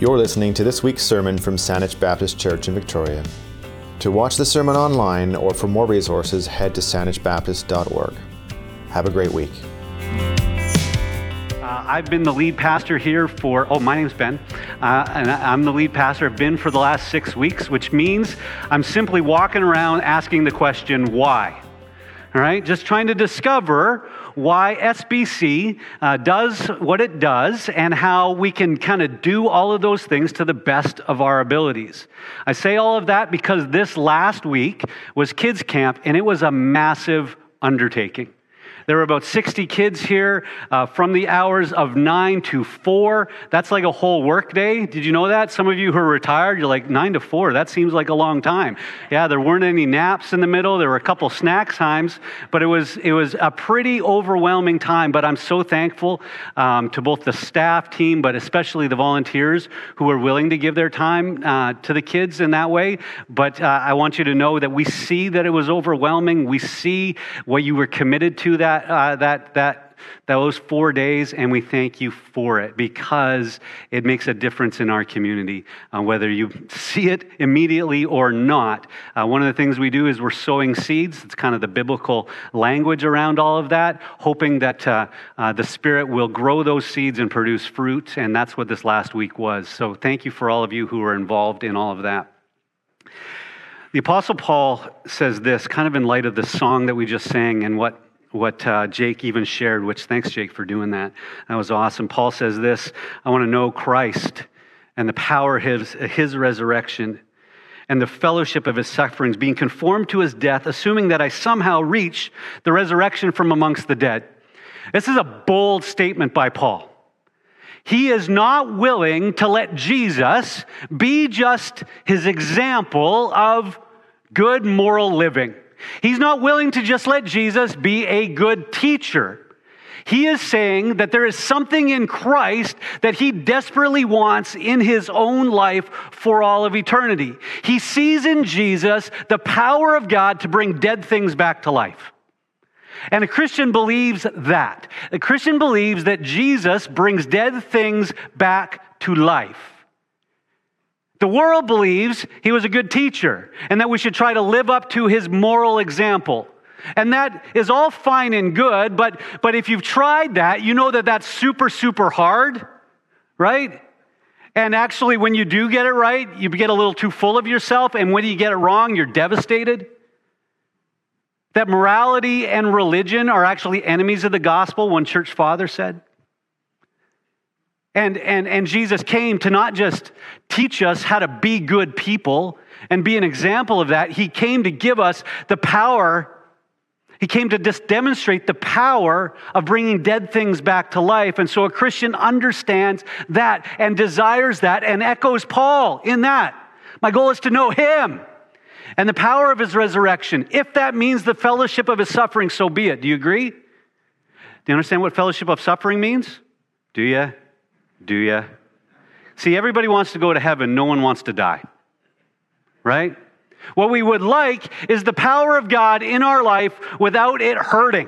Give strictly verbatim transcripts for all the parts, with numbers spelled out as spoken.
You're listening to this week's sermon from Saanich Baptist Church in Victoria. To watch the sermon online or for more resources, head to saanich baptist dot org. Have a great week. Uh, I've been the lead pastor here for, oh, my name's Ben, uh, and I'm the lead pastor. I've been for the last six weeks, which means I'm simply walking around asking the question, why? All right, just trying to discover why S B C uh, does what it does and how we can kind of do all of those things to the best of our abilities. I say all of that because this last week was kids camp, and it was a massive undertaking. There were about sixty kids here uh, from the hours of nine to four. That's like a whole work day. Did you know that? Some of you who are retired, you're like, nine to four, that seems like a long time. Yeah, there weren't any naps in the middle. There were a couple snack times, but it was it was a pretty overwhelming time. But I'm so thankful um, to both the staff team, but especially the volunteers who were willing to give their time uh, to the kids in that way. But uh, I want you to know that we see that it was overwhelming. We see what you were committed to that. Uh, that that those four days, and we thank you for it because it makes a difference in our community, uh, whether you see it immediately or not. Uh, one of the things we do is we're sowing seeds. It's kind of the biblical language around all of that, hoping that uh, uh, the Spirit will grow those seeds and produce fruit, and that's what this last week was. So thank you for all of you who are involved in all of that. The Apostle Paul says this, kind of in light of the song that we just sang and what What uh, Jake even shared, which thanks, Jake, for doing that. That was awesome. Paul says this, I want to know Christ and the power of his, his resurrection and the fellowship of his sufferings, being conformed to his death, assuming that I somehow reach the resurrection from amongst the dead. This is a bold statement by Paul. He is not willing to let Jesus be just his example of good moral living. He's not willing to just let Jesus be a good teacher. He is saying that there is something in Christ that he desperately wants in his own life for all of eternity. He sees in Jesus the power of God to bring dead things back to life. And a Christian believes that. A Christian believes that Jesus brings dead things back to life. The world believes he was a good teacher and that we should try to live up to his moral example. And that is all fine and good, but, but if you've tried that, you know that that's super, super hard, right? And actually, when you do get it right, you get a little too full of yourself, and when you get it wrong, you're devastated. That morality and religion are actually enemies of the gospel, one church father said. And, and, and Jesus came to not just teach us how to be good people and be an example of that. He came to give us the power. He came to just demonstrate the power of bringing dead things back to life. And so a Christian understands that and desires that and echoes Paul in that. My goal is to know him and the power of his resurrection. If that means the fellowship of his suffering, so be it. Do you agree? Do you understand what fellowship of suffering means? Do you? Do you? See, everybody wants to go to heaven. No one wants to die. Right? What we would like is the power of God in our life without it hurting.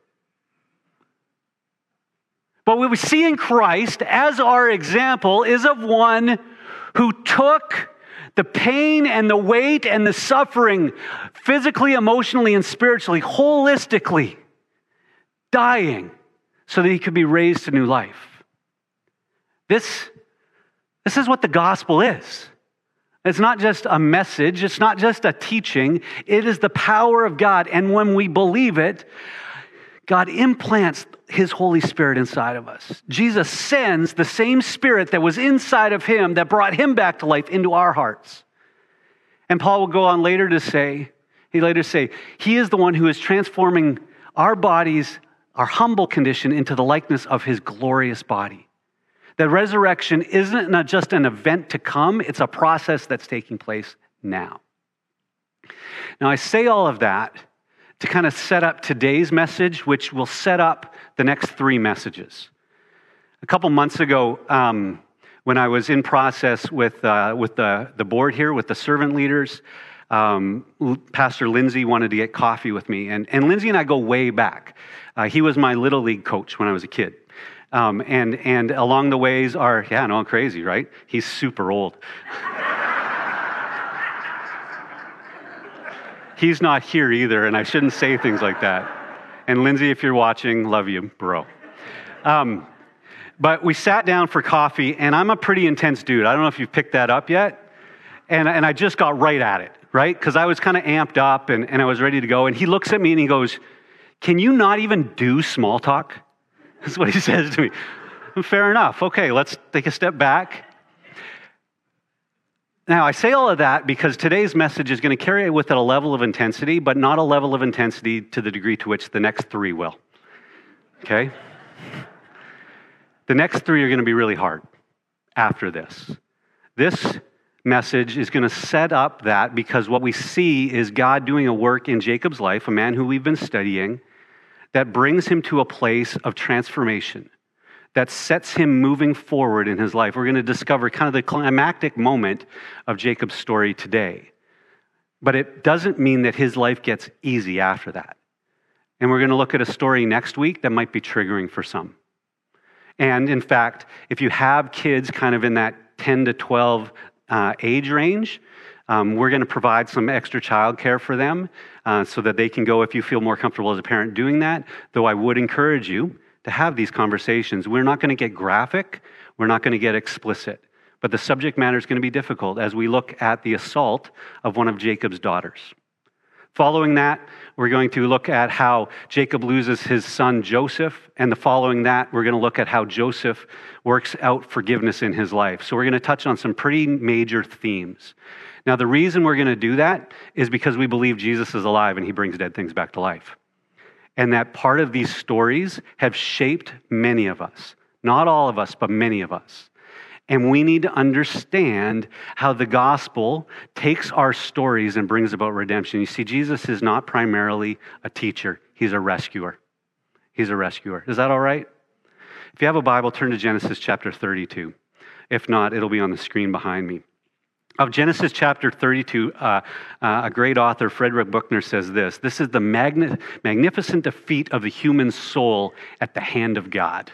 But what we see in Christ as our example is of one who took the pain and the weight and the suffering physically, emotionally, and spiritually, holistically, dying so that he could be raised to new life. This, this is what the gospel is. It's not just a message. It's not just a teaching. It is the power of God. And when we believe it, God implants his Holy Spirit inside of us. Jesus sends the same Spirit that was inside of him that brought him back to life into our hearts. And Paul will go on later to say, he later say, he is the one who is transforming our bodies, our humble condition, into the likeness of his glorious body. The resurrection isn't not just an event to come, it's a process that's taking place now. Now, I say all of that to kind of set up today's message, which will set up the next three messages. A couple months ago, um, when I was in process with uh, with the, the board here, with the servant leaders, um, Pastor Lindsay wanted to get coffee with me. And, and Lindsay and I go way back. Uh, he was my Little League coach when I was a kid. Um, and, and along the ways are, yeah, no, crazy, right? He's super old. He's not here either, and I shouldn't say things like that. And Lindsay, if you're watching, love you, bro. Um, but we sat down for coffee, and I'm a pretty intense dude. I don't know if you've picked that up yet. And, and I just got right at it, right? Because I was kind of amped up, and, and I was ready to go. And he looks at me, and he goes, "Can you not even do small talk?" That's what he says to me. Fair enough. Okay, let's take a step back. Now, I say all of that because today's message is going to carry with it a level of intensity, but not a level of intensity to the degree to which the next three will. Okay? The next three are going to be really hard after this. This message is going to set up that because what we see is God doing a work in Jacob's life, a man who we've been studying, that brings him to a place of transformation, that sets him moving forward in his life. We're going to discover kind of the climactic moment of Jacob's story today. But it doesn't mean that his life gets easy after that. And we're going to look at a story next week that might be triggering for some. And in fact, if you have kids kind of in that ten to twelve uh, age range, um, we're going to provide some extra childcare for them uh, so that they can go if you feel more comfortable as a parent doing that. Though I would encourage you to have these conversations. We're not going to get graphic. We're not going to get explicit. But the subject matter is going to be difficult as we look at the assault of one of Jacob's daughters. Following that, we're going to look at how Jacob loses his son Joseph. And the following that, we're going to look at how Joseph works out forgiveness in his life. So we're going to touch on some pretty major themes. Now, the reason we're going to do that is because we believe Jesus is alive and he brings dead things back to life. And that part of these stories have shaped many of us. Not all of us, but many of us. And we need to understand how the gospel takes our stories and brings about redemption. You see, Jesus is not primarily a teacher. He's a rescuer. He's a rescuer. Is that all right? If you have a Bible, turn to Genesis chapter thirty-two. If not, it'll be on the screen behind me. Of Genesis chapter thirty-two, uh, uh, a great author, Frederick Buechner, says this: "This is the magni- magnificent defeat of the human soul at the hand of God."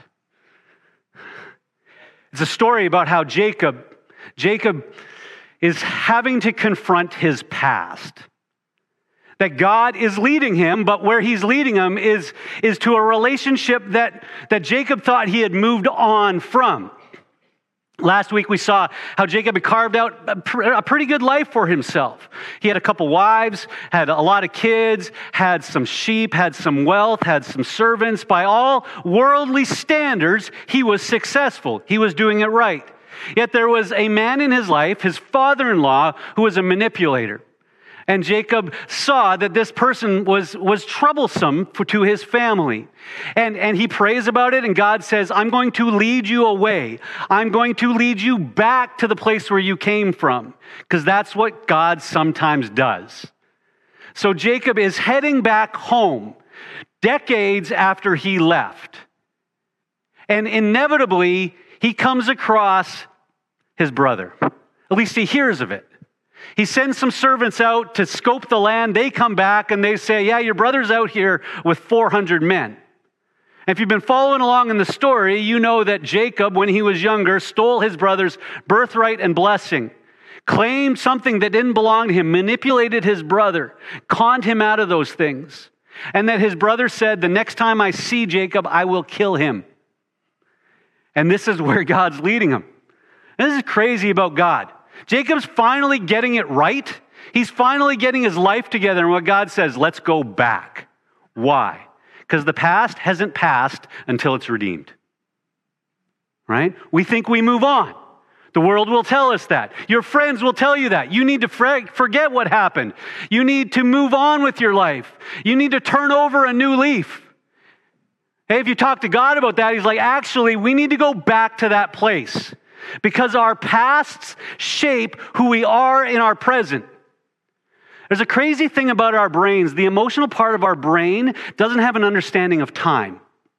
It's a story about how Jacob, Jacob is having to confront his past. That God is leading him, but where he's leading him is, is to a relationship that, that Jacob thought he had moved on from. Last week we saw how Jacob had carved out a, pr- a pretty good life for himself. He had a couple wives, had a lot of kids, had some sheep, had some wealth, had some servants. By all worldly standards, he was successful. He was doing it right. Yet there was a man in his life, his father-in-law, who was a manipulator. And Jacob saw that this person was, was troublesome for, to his family. And, and he prays about it, and God says, "I'm going to lead you away. I'm going to lead you back to the place where you came from." Because that's what God sometimes does. So Jacob is heading back home decades after he left. And inevitably, he comes across his brother. At least he hears of it. He sends some servants out to scope the land. They come back and they say, "Yeah, your brother's out here with four hundred men. And if you've been following along in the story, you know that Jacob, when he was younger, stole his brother's birthright and blessing, claimed something that didn't belong to him, manipulated his brother, conned him out of those things. And that his brother said, "The next time I see Jacob, I will kill him." And this is where God's leading him. And this is crazy about God. Jacob's finally getting it right. He's finally getting his life together. And what God says, let's go back. Why? Because the past hasn't passed until it's redeemed. Right? We think we move on. The world will tell us that. Your friends will tell you that. You need to forget what happened. You need to move on with your life. You need to turn over a new leaf. Hey, if you talk to God about that, he's like, actually, we need to go back to that place. Because our pasts shape who we are in our present. There's a crazy thing about our brains. The emotional part of our brain doesn't have an understanding of time.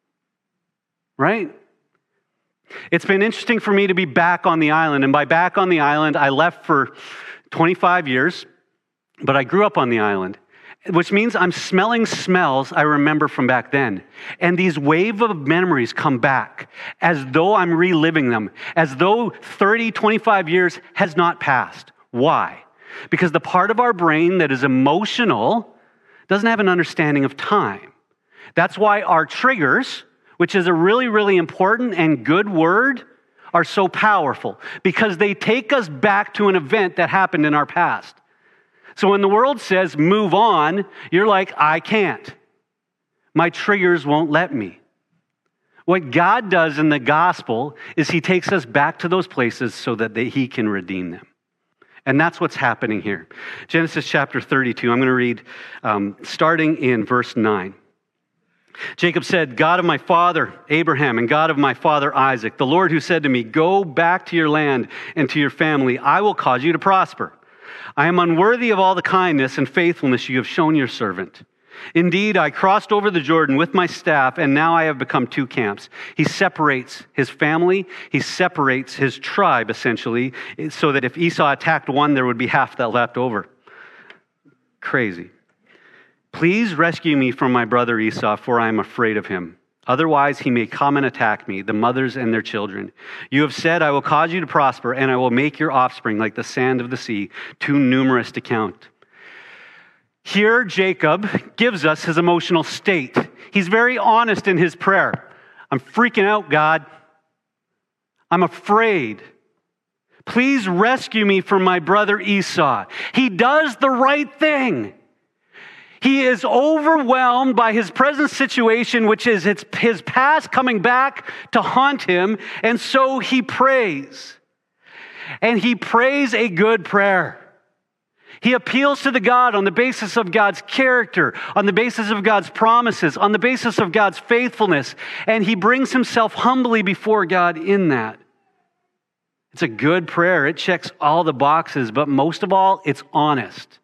Right? It's been interesting for me to be back on the island. And by back on the island, I left for twenty-five years. But I grew up on the island. which means I'm smelling smells I remember from back then. And these wave of memories come back as though I'm reliving them, as though thirty, twenty-five years has not passed. Why? Because the part of our brain that is emotional doesn't have an understanding of time. That's why our triggers, which is a really, really important and good word, are so powerful, because they take us back to an event that happened in our past. So when the world says, move on, you're like, I can't. My triggers won't let me. What God does in the gospel is he takes us back to those places so that they, he can redeem them. And that's what's happening here. Genesis chapter thirty-two, I'm going to read um, starting in verse nine. Jacob said, God of my father Abraham and God of my father Isaac, the Lord who said to me, go back to your land and to your family, I will cause you to prosper. I am unworthy of all the kindness and faithfulness you have shown your servant. Indeed, I crossed over the Jordan with my staff, and now I have become two camps. He separates his family, he separates his tribe, essentially, so that if Esau attacked one, there would be half that left over. Crazy. Please rescue me from my brother Esau, for I am afraid of him. Otherwise, he may come and attack me, the mothers and their children. You have said, I will cause you to prosper, and I will make your offspring like the sand of the sea, too numerous to count. Here, Jacob gives us his emotional state. He's very honest in his prayer. I'm freaking out, God. I'm afraid. Please rescue me from my brother Esau. He does the right thing. He is overwhelmed by his present situation, which is his past coming back to haunt him, and so he prays. And he prays a good prayer. He appeals to the God on the basis of God's character, on the basis of God's promises, on the basis of God's faithfulness, and he brings himself humbly before God in that. It's a good prayer. It checks all the boxes, but most of all, it's honest.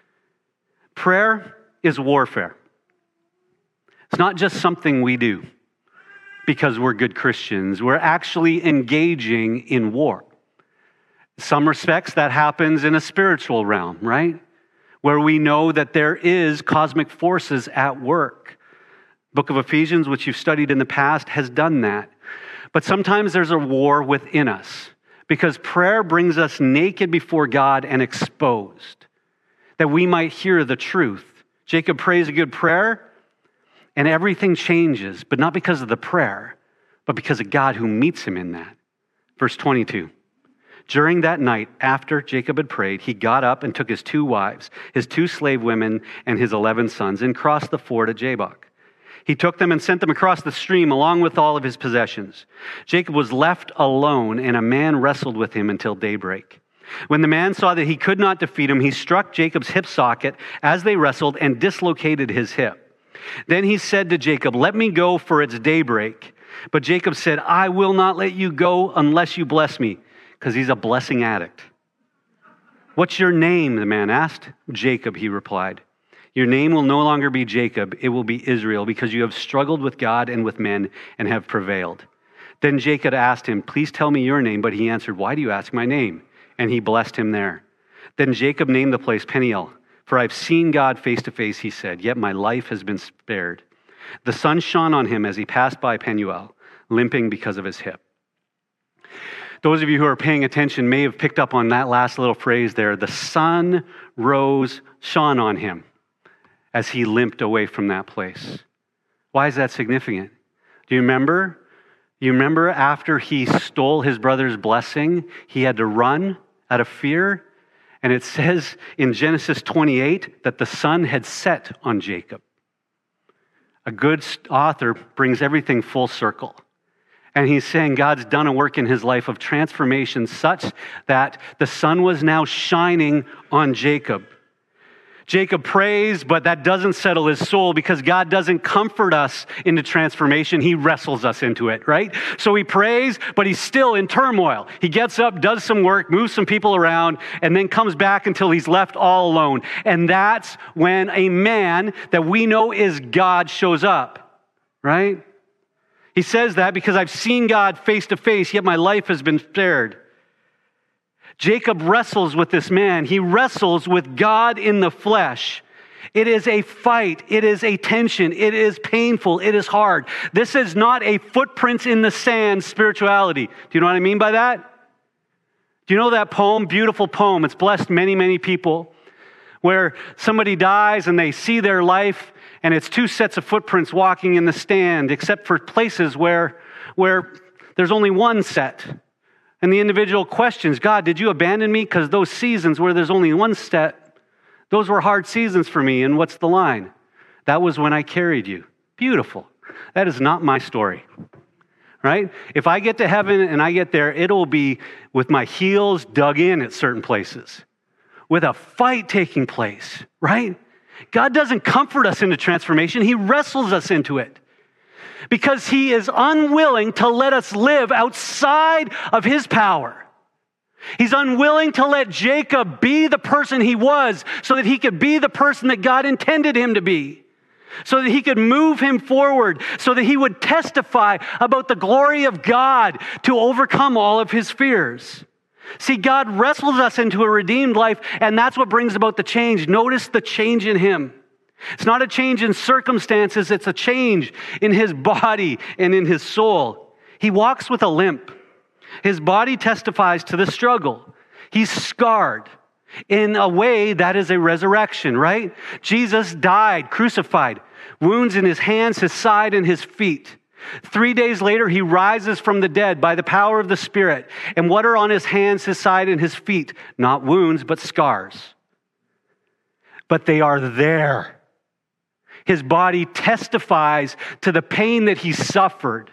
Prayer is warfare. It's not just something we do because we're good Christians. We're actually engaging in war. In some respects, that happens in a spiritual realm, right? Where we know that there is cosmic forces at work. Book of Ephesians, which you've studied in the past, has done that. But sometimes there's a war within us because prayer brings us naked before God and exposed, that we might hear the truth. Jacob prays a good prayer, and everything changes, but not because of the prayer, but because of God who meets him in that. Verse twenty-two. During that night, after Jacob had prayed, he got up and took his two wives, his two slave women, and his eleven sons, and crossed the ford at Jabbok. He took them and sent them across the stream along with all of his possessions. Jacob was left alone, and a man wrestled with him until daybreak. When the man saw that he could not defeat him, he struck Jacob's hip socket as they wrestled and dislocated his hip. Then he said to Jacob, let me go, for it's daybreak. But Jacob said, I will not let you go unless you bless me, because he's a blessing addict. What's your name? The man asked. Jacob, he replied. Your name will no longer be Jacob, it will be Israel, because you have struggled with God and with men and have prevailed. Then Jacob asked him, please tell me your name. But he answered, why do you ask my name? And he blessed him there. Then Jacob named the place Peniel, for I've seen God face to face, he said, yet my life has been spared. The sun shone on him as he passed by Peniel, limping because of his hip. Those of you who are paying attention may have picked up on that last little phrase there. The sun rose, shone on him as he limped away from that place. Why is that significant? Do you remember? You remember after he stole his brother's blessing, he had to run out of fear? And it says in Genesis twenty-eight that the sun had set on Jacob. A good author brings everything full circle. And he's saying God's done a work in his life of transformation such that the sun was now shining on Jacob. Jacob prays, but that doesn't settle his soul because God doesn't comfort us into transformation. He wrestles us into it, right? So he prays, but he's still in turmoil. He gets up, does some work, moves some people around, and then comes back until he's left all alone. And that's when a man that we know is God shows up, right? He says that because I've seen God face to face, yet my life has been spared. Jacob wrestles with this man. He wrestles with God in the flesh. It is a fight. It is a tension. It is painful. It is hard. This is not a footprints in the sand spirituality. Do you know what I mean by that? Do you know that poem, beautiful poem? It's blessed many, many people, where somebody dies and they see their life and it's two sets of footprints walking in the stand, except for places where, where there's only one set. And the individual questions, God, did you abandon me? Because those seasons where there's only one set, those were hard seasons for me. And what's the line? That was when I carried you. Beautiful. That is not my story. Right? If I get to heaven and I get there, it'll be with my heels dug in at certain places, with a fight taking place, right? God doesn't comfort us into transformation. He wrestles us into it because he is unwilling to let us live outside of his power. He's unwilling to let Jacob be the person he was so that he could be the person that God intended him to be. So that he could move him forward, so that he would testify about the glory of God to overcome all of his fears. See, God wrestles us into a redeemed life, and that's what brings about the change. Notice the change in him. It's not a change in circumstances, it's a change in his body and in his soul. He walks with a limp. His body testifies to the struggle. He's scarred. In a way, that is a resurrection, right? Jesus died, crucified, wounds in his hands, his side, and his feet. Three days later, he rises from the dead by the power of the Spirit. And what are on his hands, his side, and his feet? Not wounds, but scars. But they are there. His body testifies to the pain that he suffered,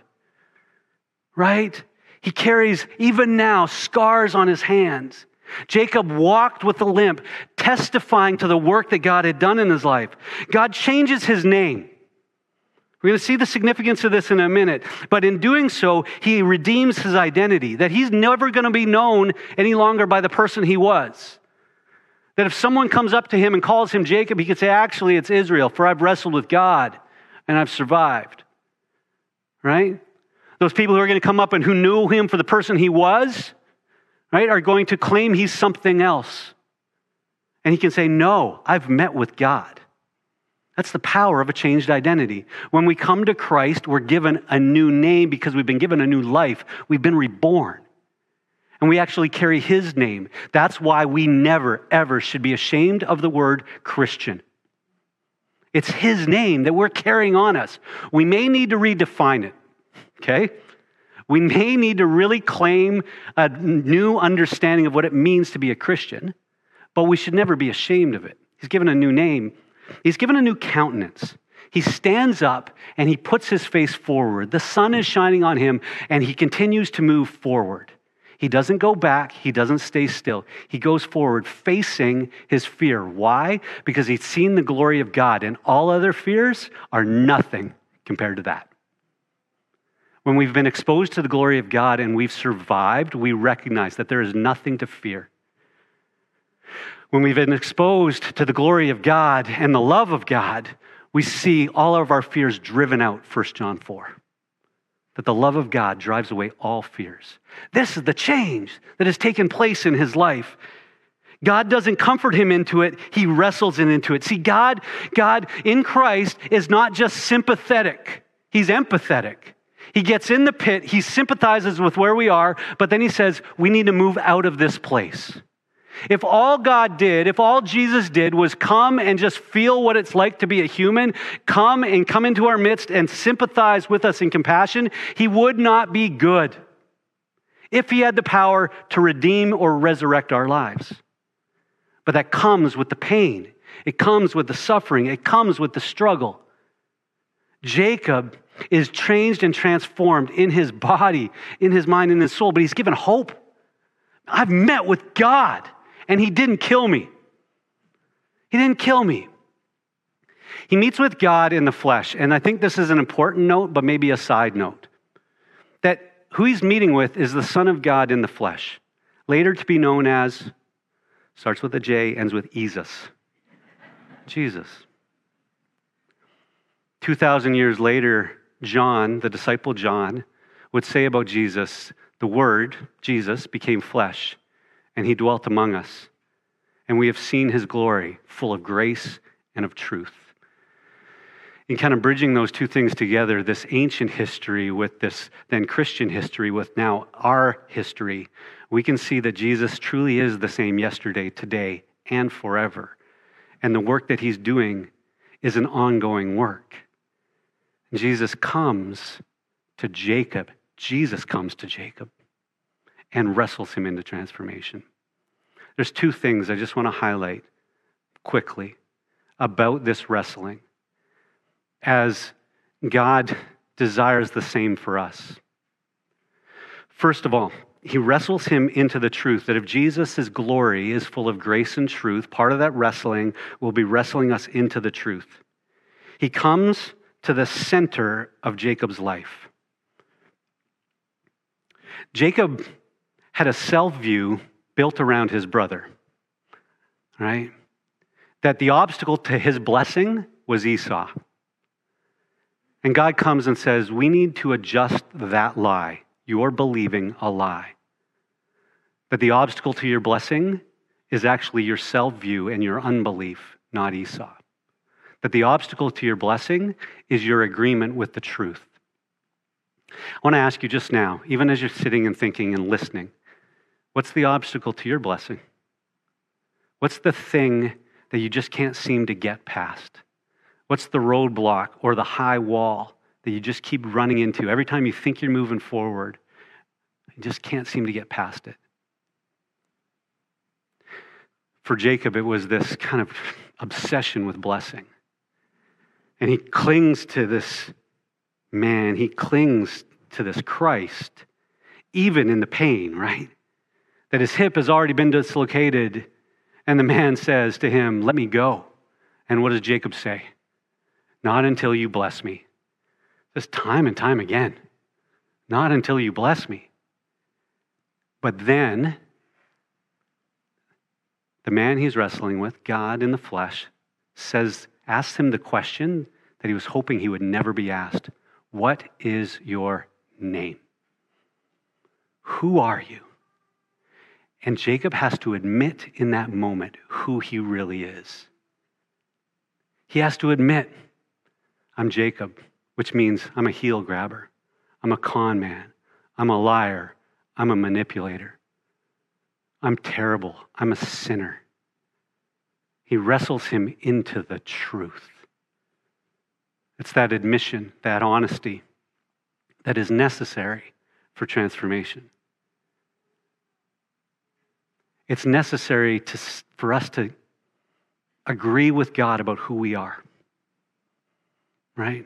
right? He carries, even now, scars on his hands. Jacob walked with a limp, testifying to the work that God had done in his life. God changes his name. We're going to see the significance of this in a minute. But in doing so, he redeems his identity, that he's never going to be known any longer by the person he was. That if someone comes up to him and calls him Jacob, he could say, actually, it's Israel, for I've wrestled with God and I've survived. Right? Those people who are going to come up and who knew him for the person he was, right, are going to claim he's something else. And he can say, no, I've met with God. That's the power of a changed identity. When we come to Christ, we're given a new name because we've been given a new life. We've been reborn. And we actually carry his name. That's why we never, ever should be ashamed of the word Christian. It's his name that we're carrying on us. We may need to redefine it, okay? We may need to really claim a new understanding of what it means to be a Christian, but we should never be ashamed of it. He's given a new name. He's given a new countenance. He stands up and he puts his face forward. The sun is shining on him and he continues to move forward. He doesn't go back. He doesn't stay still. He goes forward facing his fear. Why? Because he's seen the glory of God, and all other fears are nothing compared to that. When we've been exposed to the glory of God and we've survived, we recognize that there is nothing to fear. When we've been exposed to the glory of God and the love of God, we see all of our fears driven out, First John four. That the love of God drives away all fears. This is the change that has taken place in his life. God doesn't comfort him into it, he wrestles him into it. See, God, God in Christ is not just sympathetic, he's empathetic. He gets in the pit, he sympathizes with where we are, but then he says, we need to move out of this place. If all God did, if all Jesus did was come and just feel what it's like to be a human, come and come into our midst and sympathize with us in compassion, he would not be good if he had the power to redeem or resurrect our lives. But that comes with the pain. It comes with the suffering. It comes with the struggle. Jacob is changed and transformed in his body, in his mind, in his soul, but he's given hope. I've met with God, and he didn't kill me. He didn't kill me. He meets with God in the flesh, and I think this is an important note, but maybe a side note, that who he's meeting with is the Son of God in the flesh, later to be known as, starts with a J, ends with Jesus. Jesus. two thousand years later, John, the disciple John, would say about Jesus, the Word, Jesus, became flesh, and he dwelt among us. And we have seen his glory, full of grace and of truth. In kind of bridging those two things together, this ancient history with this then Christian history with now our history, we can see that Jesus truly is the same yesterday, today, and forever. And the work that he's doing is an ongoing work. Jesus comes to Jacob. Jesus comes to Jacob and wrestles him into transformation. There's two things I just want to highlight quickly about this wrestling, as God desires the same for us. First of all, he wrestles him into the truth that if Jesus' glory is full of grace and truth, part of that wrestling will be wrestling us into the truth. He comes to the center of Jacob's life. Jacob had a self-view built around his brother, right? That the obstacle to his blessing was Esau. And God comes and says, we need to adjust that lie. You're believing a lie. That the obstacle to your blessing is actually your self-view and your unbelief, not Esau. That the obstacle to your blessing is your agreement with the truth. I want to ask you just now, even as you're sitting and thinking and listening, what's the obstacle to your blessing? What's the thing that you just can't seem to get past? What's the roadblock or the high wall that you just keep running into? Every time you think you're moving forward, you just can't seem to get past it. For Jacob, it was this kind of obsession with blessing. And he clings to this man, he clings to this Christ, even in the pain, right? That his hip has already been dislocated, and the man says to him, let me go. And what does Jacob say? Not until you bless me. Just time and time again. Not until you bless me. But then, the man he's wrestling with, God in the flesh, says, asks him the question that he was hoping he would never be asked. What is your name? Who are you? And Jacob has to admit in that moment who he really is. He has to admit, I'm Jacob, which means I'm a heel grabber. I'm a con man. I'm a liar. I'm a manipulator. I'm terrible. I'm a sinner. He wrestles him into the truth. It's that admission, that honesty that is necessary for transformation. It's necessary to, for us to agree with God about who we are, right?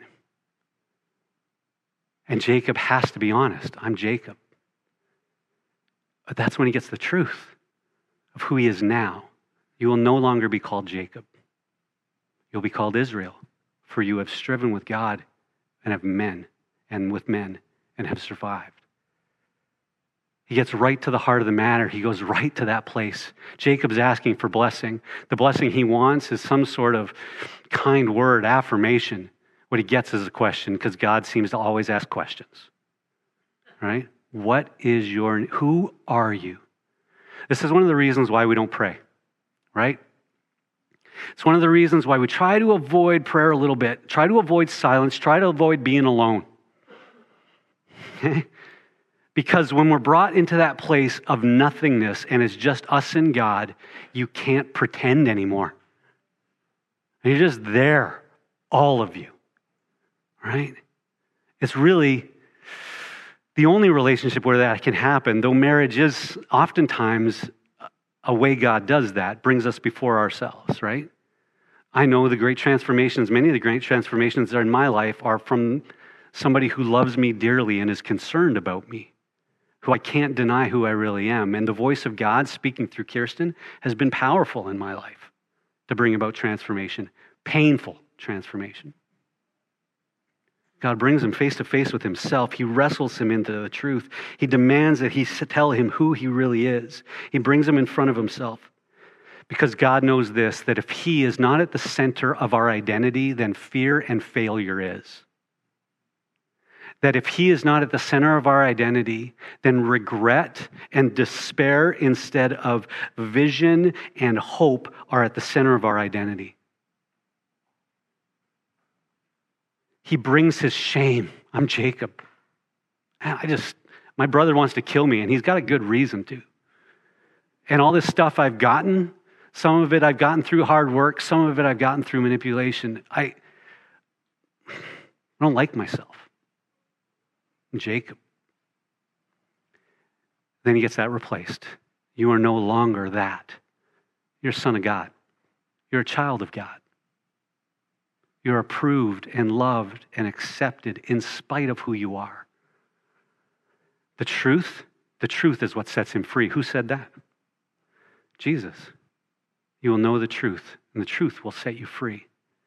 And Jacob has to be honest. I'm Jacob. But that's when he gets the truth of who he is now. You will no longer be called Jacob. You'll be called Israel, for you have striven with God and have men and with men and have survived. He gets right to the heart of the matter. He goes right to that place. Jacob's asking for blessing. The blessing he wants is some sort of kind word, affirmation. What he gets is a question, because God seems to always ask questions. Right? What is your, who are you? This is one of the reasons why we don't pray. Right? It's one of the reasons why we try to avoid prayer a little bit. Try to avoid silence. Try to avoid being alone. Okay? Because when we're brought into that place of nothingness and it's just us and God, you can't pretend anymore. You're just there, all of you, right? It's really the only relationship where that can happen, though marriage is oftentimes a way God does that, brings us before ourselves, right? I know the great transformations, many of the great transformations that are in my life are from somebody who loves me dearly and is concerned about me, who I can't deny who I really am. And the voice of God speaking through Kirsten has been powerful in my life to bring about transformation, painful transformation. God brings him face to face with himself. He wrestles him into the truth. He demands that he tell him who he really is. He brings him in front of himself because God knows this, that if he is not at the center of our identity, then fear and failure is. That if he is not at the center of our identity, then regret and despair instead of vision and hope are at the center of our identity. he brings his shame. I'm Jacob. And I just, my brother wants to kill me, and he's got a good reason to. And all this stuff I've gotten, some of it I've gotten through hard work, some of it I've gotten through manipulation. I, I don't like myself. I'm Jacob. Then he gets that replaced. You are no longer that. You're a son of God. You're a child of God. You're approved and loved and accepted in spite of who you are. The truth, the truth is what sets him free. Who said that? Jesus. You will know the truth, and the truth will set you free.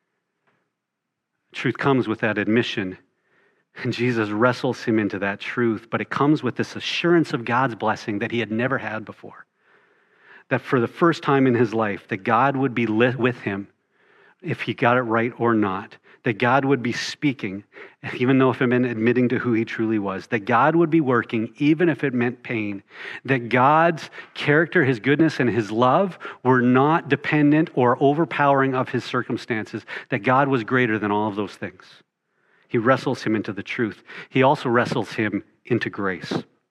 Truth comes with that admission, and Jesus wrestles him into that truth, but it comes with this assurance of God's blessing that he had never had before. That for the first time in his life, that God would be lit with him if he got it right or not. That God would be speaking, even though if it meant admitting to who he truly was. That God would be working, even if it meant pain. That God's character, his goodness, and his love were not dependent or overpowering of his circumstances. That God was greater than all of those things. He wrestles him into the truth. He also wrestles him into grace.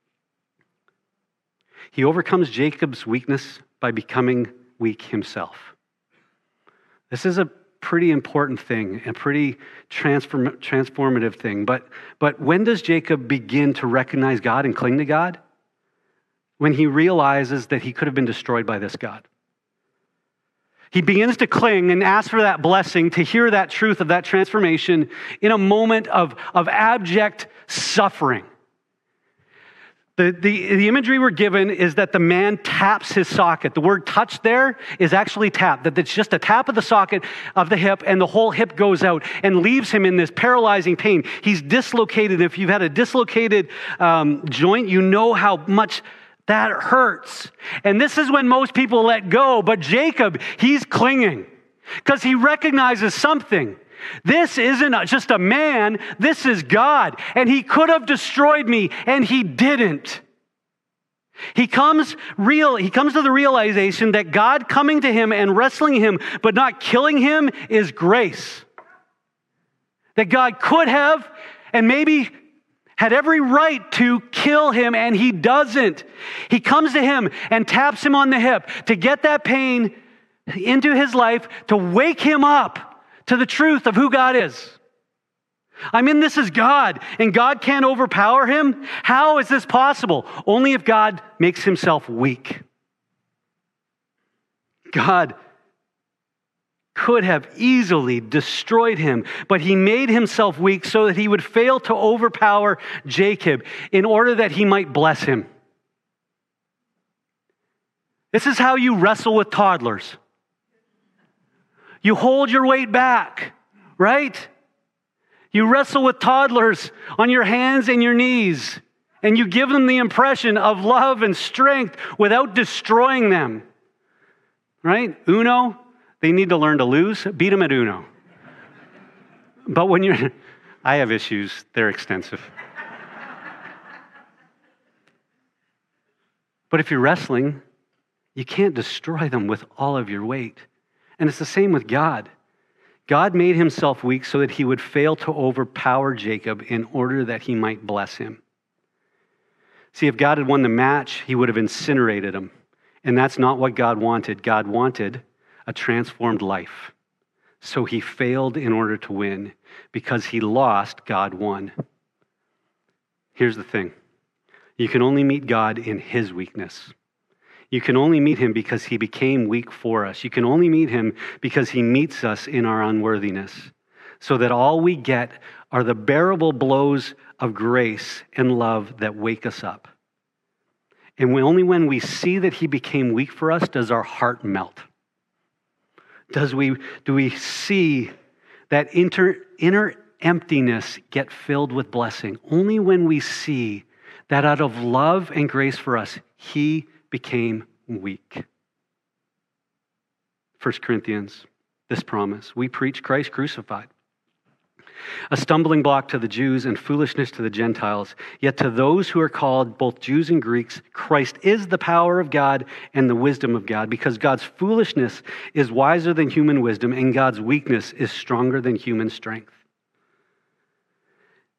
He overcomes Jacob's weakness by becoming weak himself. This is a pretty important thing, a pretty transform, transformative thing. But, but when does Jacob begin to recognize God and cling to God? When he realizes that he could have been destroyed by this God. He begins to cling and ask for that blessing, to hear that truth of that transformation in a moment of, of abject suffering. The, the, the imagery we're given is that the man taps his socket. The word touch there is actually tap, that it's just a tap of the socket of the hip and the whole hip goes out and leaves him in this paralyzing pain. He's dislocated. If you've had a dislocated um, joint, you know how much that hurts. And this is when most people let go, but Jacob, he's clinging because he recognizes something. This isn't just a man, this is God. And he could have destroyed me, and he didn't. He comes real, he comes to the realization that God coming to him and wrestling him, but not killing him, is grace. That God could have, and maybe had every right to kill him, and he doesn't. He comes to him and taps him on the hip to get that pain into his life, to wake him up to the truth of who God is. I mean, this is God, and God can't overpower him. How is this possible? Only if God makes himself weak. God could have easily destroyed him, but he made himself weak so that he would fail to overpower Jacob in order that he might bless him. This is how you wrestle with toddlers. You hold your weight back, right? You wrestle with toddlers on your hands and your knees, and you give them the impression of love and strength without destroying them, right? Uno, they need to learn to lose. Beat them at Uno. But when you're, I have issues, they're extensive. But if you're wrestling, you can't destroy them with all of your weight. And it's the same with God. God made himself weak so that he would fail to overpower Jacob in order that he might bless him. See, if God had won the match, he would have incinerated him. And that's not what God wanted. God wanted a transformed life. So he failed in order to win. Because he lost, God won. Here's the thing. You can only meet God in his weakness. You can only meet him because he became weak for us. You can only meet him because he meets us in our unworthiness. So that all we get are the bearable blows of grace and love that wake us up. And we, only when we see that he became weak for us does our heart melt. Does we, do we see that inter, inner emptiness get filled with blessing? Only when we see that out of love and grace for us, he became weak. First Corinthians, this promise. We preach Christ crucified, a stumbling block to the Jews and foolishness to the Gentiles. Yet to those who are called, both Jews and Greeks, Christ is the power of God and the wisdom of God, because God's foolishness is wiser than human wisdom, and God's weakness is stronger than human strength.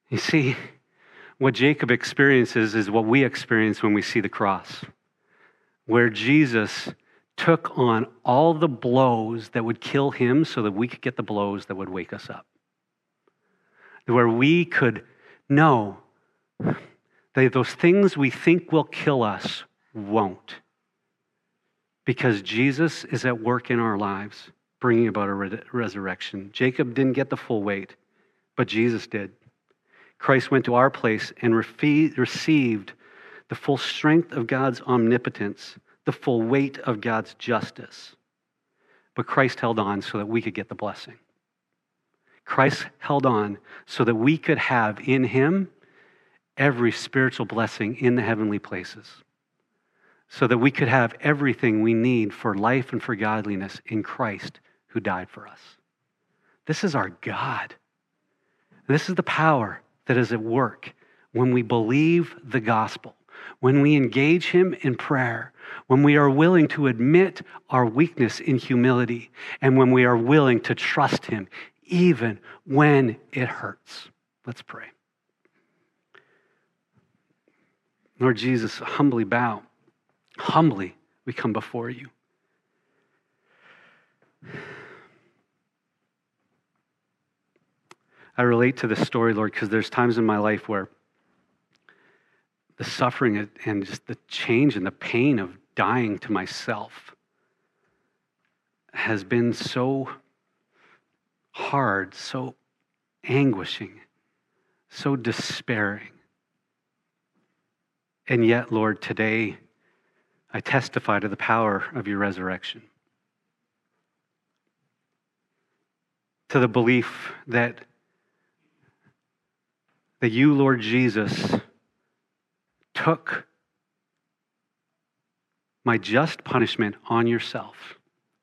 You see, what Jacob experiences is what we experience when we see the cross, where Jesus took on all the blows that would kill him so that we could get the blows that would wake us up. Where we could know that those things we think will kill us won't. Because Jesus is at work in our lives, bringing about a re- resurrection. Jacob didn't get the full weight, but Jesus did. Christ went to our place and refe- received the full strength of God's omnipotence, the full weight of God's justice. But Christ held on so that we could get the blessing. Christ held on so that we could have in him every spiritual blessing in the heavenly places. So that we could have everything we need for life and for godliness in Christ who died for us. This is our God. This is the power that is at work when we believe the gospel, when we engage him in prayer, when we are willing to admit our weakness in humility, and when we are willing to trust him even when it hurts. Let's pray. Lord Jesus, humbly bow. Humbly we come before you. I relate to this story, Lord, because there's times in my life where the suffering and just the change and the pain of dying to myself has been so hard, so anguishing, so despairing. And yet, Lord, today I testify to the power of your resurrection. To the belief that, that you, Lord Jesus, took my just punishment on yourself.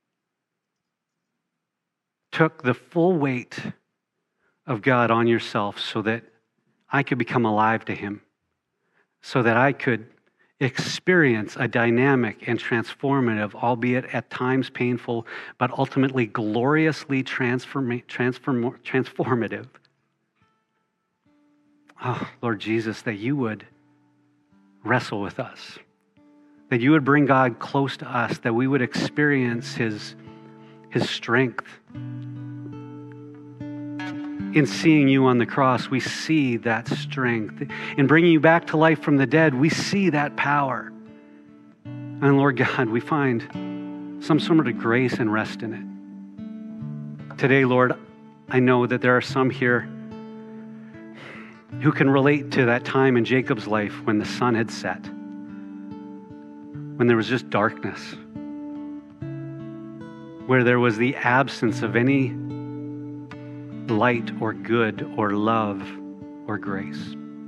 Took the full weight of God on yourself so that I could become alive to him. So that I could experience a dynamic and transformative, albeit at times painful, but ultimately gloriously transform, transform, transformative. Oh, Lord Jesus, that you would wrestle with us, that you would bring God close to us, that we would experience his, his strength. In seeing you on the cross, we see that strength. In bringing you back to life from the dead, we see that power. And Lord God, we find some sort of grace and rest in it. Today, Lord, I know that there are some here who can relate to that time in Jacob's life when the sun had set, when there was just darkness, where there was the absence of any light or good or love or grace.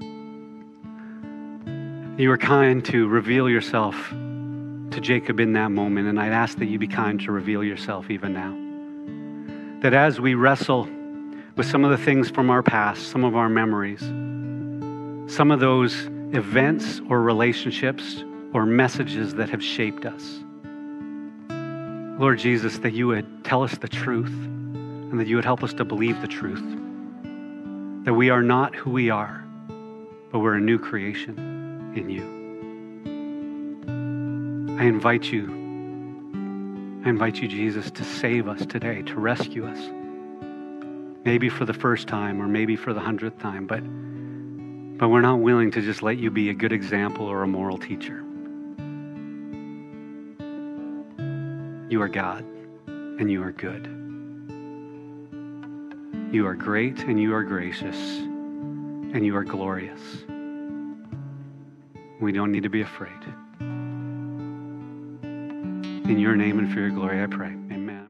You were kind to reveal yourself to Jacob in that moment, and I'd ask that you be kind to reveal yourself even now. That as we wrestle with some of the things from our past, some of our memories, some of those events or relationships or messages that have shaped us, Lord Jesus, that you would tell us the truth, and that you would help us to believe the truth. That we are not who we are, but we're a new creation in you. I invite you, I invite you, Jesus, to save us today, to rescue us. Maybe for the first time or maybe for the hundredth time, but, but we're not willing to just let you be a good example or a moral teacher. You are God, and you are good. You are great and you are gracious and you are glorious. We don't need to be afraid. In your name and for your glory, I pray.